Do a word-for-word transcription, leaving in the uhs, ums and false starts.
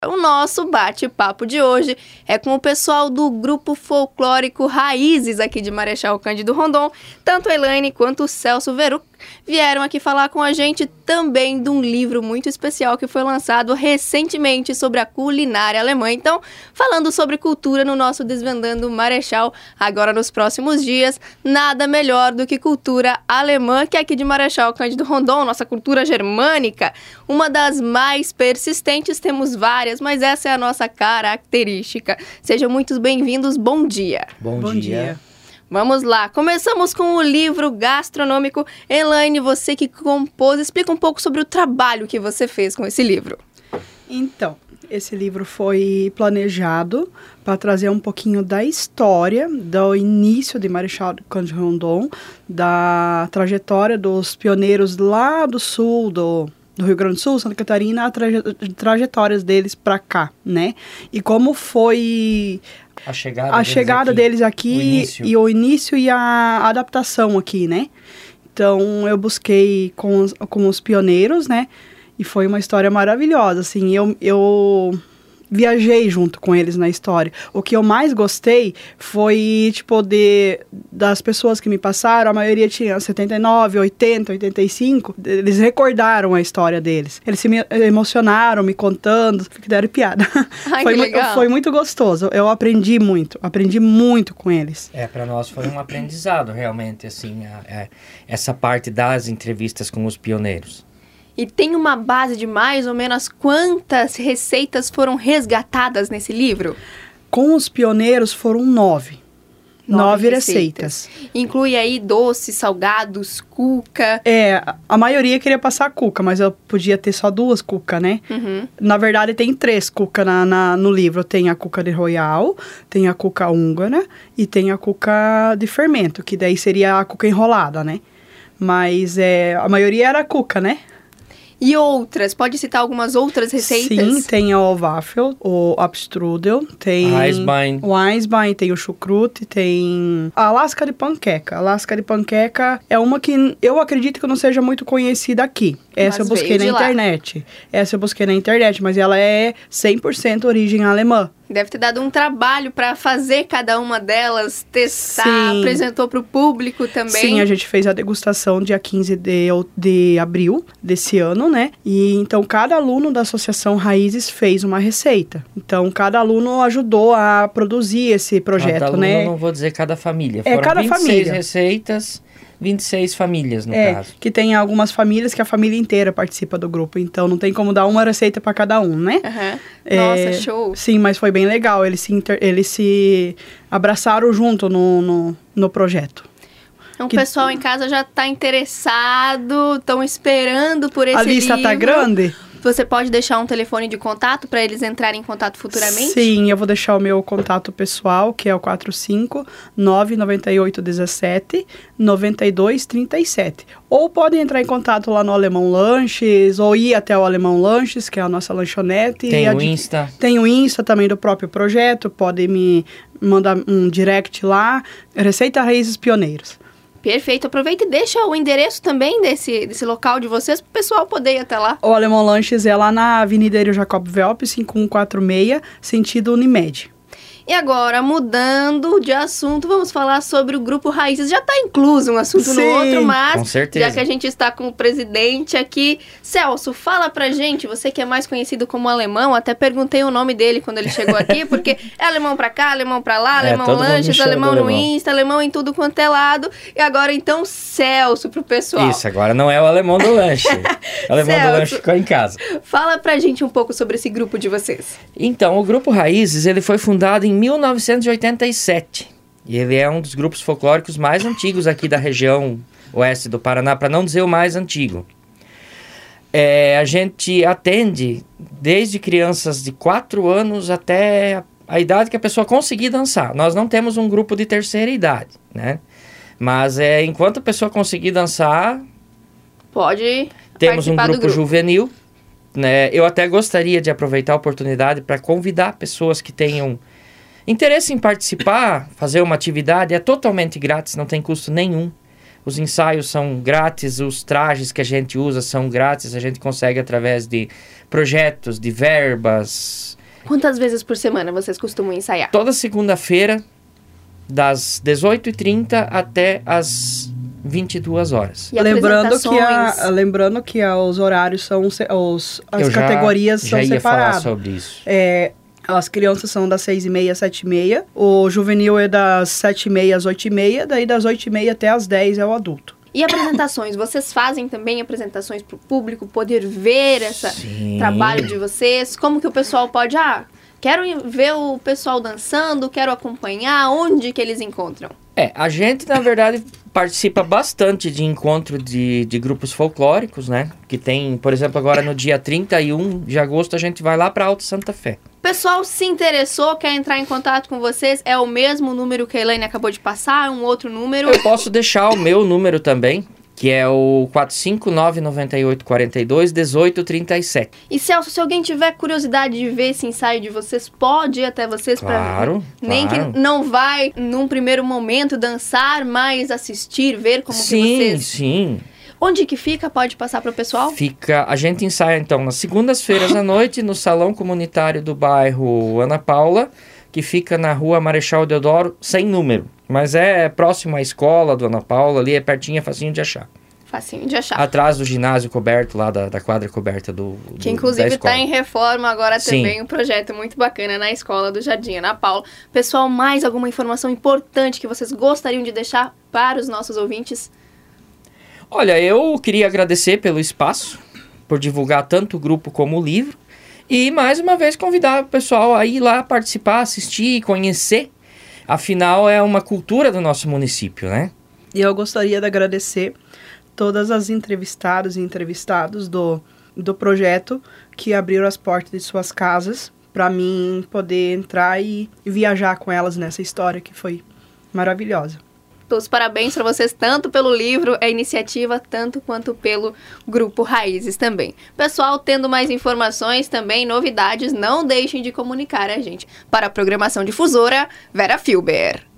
O nosso bate-papo de hoje é com o pessoal do Grupo Folclórico Raízes aqui de Marechal Cândido Rondon. Tanto a Elaine quanto o Celso Veruc vieram aqui falar com a gente também de um livro muito especial que foi lançado recentemente sobre a culinária alemã. Então, falando sobre cultura no nosso Desvendando Marechal, agora nos próximos dias, nada melhor do que cultura alemã, que é aqui de Marechal Cândido Rondon, nossa cultura germânica, uma das mais persistentes, temos várias, mas essa é a nossa característica. Sejam muito bem-vindos, bom dia. Bom, Bom dia. dia. Vamos lá, começamos com o livro gastronômico. Elaine, você que compôs, explica um pouco sobre o trabalho que você fez com esse livro. Então, esse livro foi planejado para trazer um pouquinho da história, do início de Marechal Cândido Rondon, da trajetória dos pioneiros lá do sul, do, do Rio Grande do Sul, Santa Catarina, a traje, trajetórias deles para cá, né? E como foi A chegada, a deles, chegada aqui, deles aqui o início. e o início e a adaptação aqui, né? Então, eu busquei com os, com os pioneiros, né? E foi uma história maravilhosa, assim, eu, eu viajei junto com eles na história. O que eu mais gostei foi, tipo, de, das pessoas que me passaram, a maioria tinha setenta e nove, oitenta, oitenta e cinco, eles recordaram a história deles. Eles se me emocionaram, me contando, que deram piada. Ai, foi, que mu- legal. foi muito gostoso, eu aprendi muito, aprendi muito com eles. É, para nós foi um aprendizado, realmente, assim, a, a, essa parte das entrevistas com os pioneiros. E tem uma base de mais ou menos quantas receitas foram resgatadas nesse livro? Com os pioneiros foram nove. Nove Nove, receitas. receitas. Inclui aí doces, salgados, cuca. É, a maioria queria passar cuca, mas eu podia ter só duas cuca, né? Uhum. Na verdade, tem três cuca na, na- no livro. Tem a cuca de royal, tem a cuca húngara e tem a cuca de fermento, que daí seria a cuca enrolada, né? Mas é, a maioria era cuca, né? E outras? Pode citar algumas outras receitas? Sim, tem o Waffel, o Abstrudel, tem Eisbein. o Eisbein, tem o chucrute, tem a lasca de panqueca. A lasca de panqueca é uma que eu acredito que não seja muito conhecida aqui. Essa Mas eu busquei veio na de lá. internet. Essa eu busquei na internet, mas ela é cem por cento origem alemã. Deve ter dado um trabalho para fazer cada uma delas, testar, Sim. apresentou para o público também. Sim, a gente fez a degustação dia quinze de, ou- de abril desse ano, né? E então cada aluno da Associação Raízes fez uma receita. Então cada aluno ajudou a produzir esse projeto, Cada aluno, né? não vou dizer cada família. É, Foram cada vinte e seis família. receitas, vinte e seis famílias, no É, caso. que tem algumas famílias que a família inteira participa do grupo. Então não tem como dar uma receita para cada um, né? Aham. É, Nossa, show. Sim, mas foi bem legal. Eles se, inter- eles se abraçaram junto no, no, no projeto. Então, o que- pessoal em casa já está interessado, estão esperando por esse A lista livro. tá grande? Você pode deixar um telefone de contato para eles entrarem em contato futuramente? Sim, eu vou deixar o meu contato pessoal, que é o quatro cinco nove nove oito um sete nove dois três sete. Ou podem entrar em contato lá no Alemão Lanches, ou ir até o Alemão Lanches, que é a nossa lanchonete. Tem e o ad- Insta. Tem o Insta também do próprio projeto, podem me mandar um direct lá. Receita Raízes Pioneiros. Perfeito. Aproveita e deixa o endereço também desse, desse local de vocês para o pessoal poder ir até lá. O Alemão Lanches é lá na Avenida Erio Jacob Velp, cinco um quatro seis, sentido Unimed. E agora, mudando de assunto, vamos falar sobre o Grupo Raízes. Já está incluso um assunto no Sim, outro, mas com certeza. já que a gente está com o presidente aqui, Celso, fala pra gente, você que é mais conhecido como alemão, até perguntei o nome dele quando ele chegou aqui, porque é alemão pra cá, alemão pra lá, É, alemão todo mundo me lanches, chama de alemão no alemão. Insta, alemão em tudo quanto é lado. E agora, então, Celso pro pessoal. Isso, agora não é o alemão do lanche. O alemão Celso. do lanche ficou em casa. Fala pra gente um pouco sobre esse grupo de vocês. Então, o Grupo Raízes, ele foi fundado em mil novecentos e oitenta e sete. E ele é um dos grupos folclóricos mais antigos aqui da região oeste do Paraná, para não dizer o mais antigo. É, a gente atende desde crianças de quatro anos até a, a idade que a pessoa conseguir dançar. Nós não temos um grupo de terceira idade, né? Mas é, enquanto a pessoa conseguir dançar, Pode temos um participar do grupo, grupo. juvenil, né? Eu até gostaria de aproveitar a oportunidade para convidar pessoas que tenham interesse em participar, fazer uma atividade. É totalmente grátis, não tem custo nenhum. Os ensaios são grátis, os trajes que a gente usa são grátis, a gente consegue através de projetos, de verbas. Quantas vezes por semana vocês costumam ensaiar? Toda segunda-feira, das dezoito e trinta até as vinte e duas horas. E Lembrando que, apresentações? a, lembrando que a, os horários são, se- os, as Eu já- categorias já são ia separadas. falar sobre isso. É, as crianças são das seis e meia às sete e meia, o juvenil é das sete e meia às oito e meia, daí das oito e meia até às dez é o adulto. E apresentações? Vocês fazem também apresentações para o público poder ver esse trabalho de vocês? Como que o pessoal pode... Ah, quero ver o pessoal dançando, quero acompanhar. Onde que eles encontram? É, a gente, na verdade, participa bastante de encontro de, de grupos folclóricos, né? Que tem, por exemplo, agora no dia trinta e um de agosto, a gente vai lá para Alto Santa Fé. O pessoal se interessou, quer entrar em contato com vocês? É o mesmo número que a Elaine acabou de passar? É um outro número? Eu posso deixar o meu número também, que é o quatro cinco nove, nove oito, quatro dois, um oito três sete. E Celso, se alguém tiver curiosidade de ver esse ensaio de vocês, pode ir até vocês Claro, para nem claro. que não vai num primeiro momento dançar, mas assistir, ver como Sim, que vocês... sim. Onde que fica? Pode passar para o pessoal? Fica, a gente ensaia então nas segundas-feiras à noite no Salão Comunitário do bairro Ana Paula, que fica na rua Marechal Deodoro, sem número. Mas é próximo à escola do Ana Paula, ali é pertinho, é facinho de achar. Facinho de achar. Atrás do ginásio coberto lá, da, da quadra coberta do, do Que inclusive da escola. está em reforma agora Sim. também, um projeto muito bacana na escola do Jardim Ana Paula. Pessoal, mais alguma informação importante que vocês gostariam de deixar para os nossos ouvintes? Olha, eu queria agradecer pelo espaço, por divulgar tanto o grupo como o livro. E mais uma vez convidar o pessoal a ir lá participar, assistir, conhecer. Afinal, é uma cultura do nosso município, né? E eu gostaria de agradecer todas as entrevistadas e entrevistados do, do projeto que abriram as portas de suas casas para mim poder entrar e viajar com elas nessa história que foi maravilhosa. Os parabéns para vocês, tanto pelo livro, a iniciativa, tanto quanto pelo Grupo Raízes também. Pessoal, tendo mais informações também, novidades, não deixem de comunicar a gente. Para a programação difusora, Vera Filber.